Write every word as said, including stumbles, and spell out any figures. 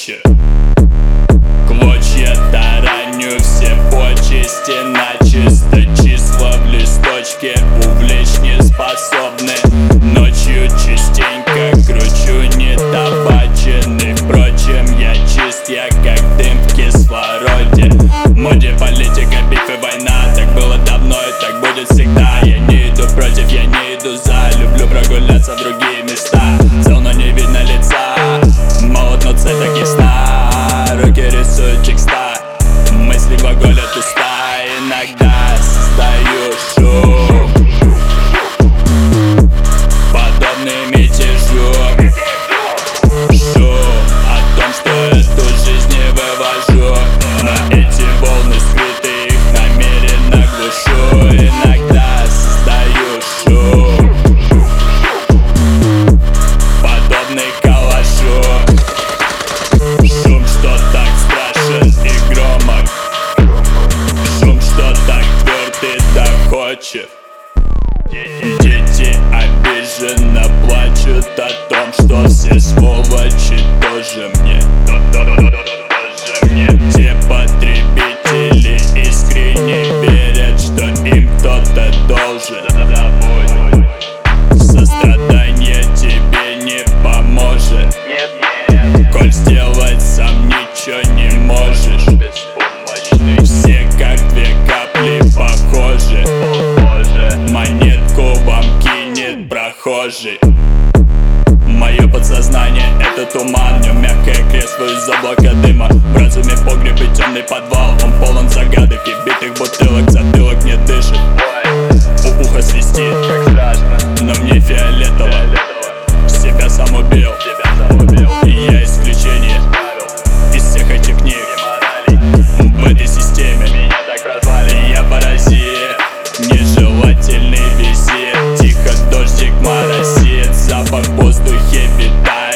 хочет. Клочья тараню, все почести начисто. Числа в листочке увлечь не способны. Ночью частенько кручу не табаченный. Впрочем, я чист, я как дым в кислороде. В моде политика, биф и война. Так было давно и так будет всегда. Я не иду против, я не иду за. Люблю прогуляться в другие места. Цел, но не видно лица. Молод, но цель так ясна. Руки рисуют текста. Мысли глаголят уста. Иногда создаю шум, подобный мятежу. Шум о том, что эту жизнь не вывожу. Но эти волны скрыты, их намеренно глушу. Иногда создаю шум, подобный калашу. Шум, что так страшен и громок. Шум, что так тверд и так хочет. Дети обиженно плачут о том, что все сволочи тоже мне. Те потребители искренне верят, что им кто-то должен. Сострадание тебе не поможет, коль сделать сам ничего не можешь. Все как две капли похожи. Монетку вам кинет прохожий. Мое подсознание — это туман. В нем мягкое кресло из облака дыма. В разуме погреб и темный подвал. Он полон загадок и битых бутылок. Затылок не дышит, у уха свистит. Но мне фиолетово. Себя сам убил, и я исключение из всех этих книг. В этой системе я паразит, нежелательный визит. Тихо дождик моросит, запах в воздухе витает.